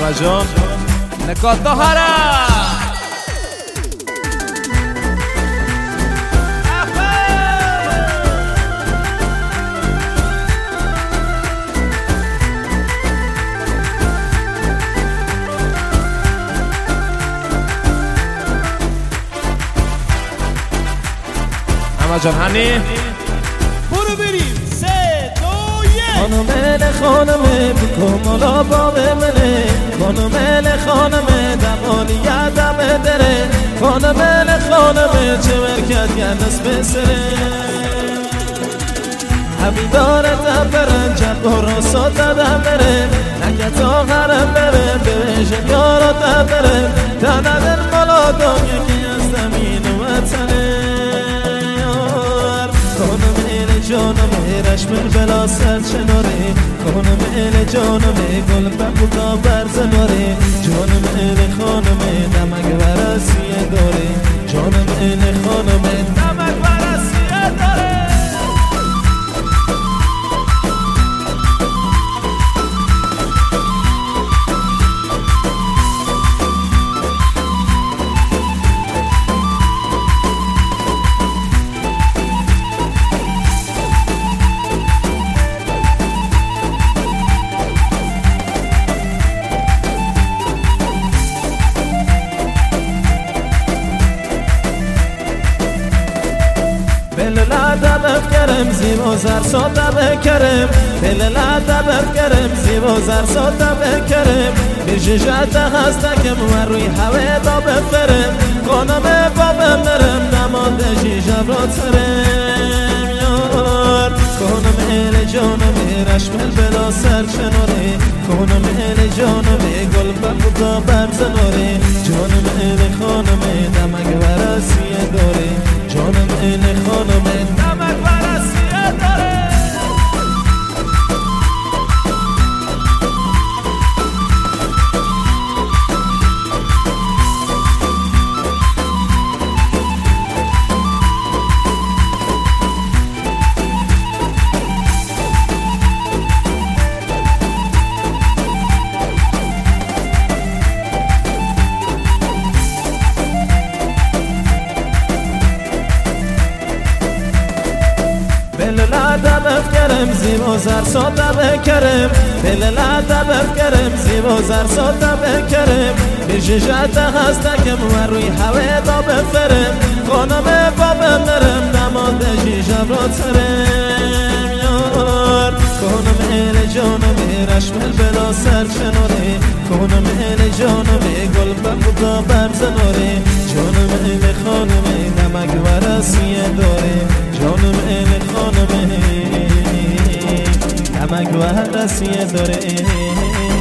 همه جان نکات دهره همه جان هنی برو بریم 3 2 1 خانمه بکمالا باب منه خانمه دمانی یادم دره خانمه چه ورکت گردس بسره همین داره دبره جب و راسا دبره نکت آخرم بره بویژه یارا دبره دندر مالا دنیا که از زمین و وطنه جانم رشمل بلا سر چناره خانم ال جانم گل ببودا برزناره جانم ال خانم نمک ورسیه داره جانم ال خانم نمک ورسیه داره بفکرم زیبا زر ساده بکرم دل بفکرم زیبا زر ساده بکرم بیشجت هسته که من روی هوای دا بفرم خانم بابم نرم نمانده جیجم را ترم یار خانم ال جانم رشمل بلا سر چناره خانم ال جانم گل ببودا برزناره جانم ال خانم نمک ورسیه داره جانم ال خانم نمک ورسیه داره بفکرم زیبا زر ساده بکرم دل بفکرم زیبا زر ساده بکرم بیشجت هسته که من روی هوای دا بفرم خانم بابم نرم نمانده جیجم را ترم یار خانم ال جانم رشمل بلا سر چناره خانم ال جانم گل ببودا برزناره جانم ال خانم نمک ورسیه داره جانم ال خانم نمک ورسیه داره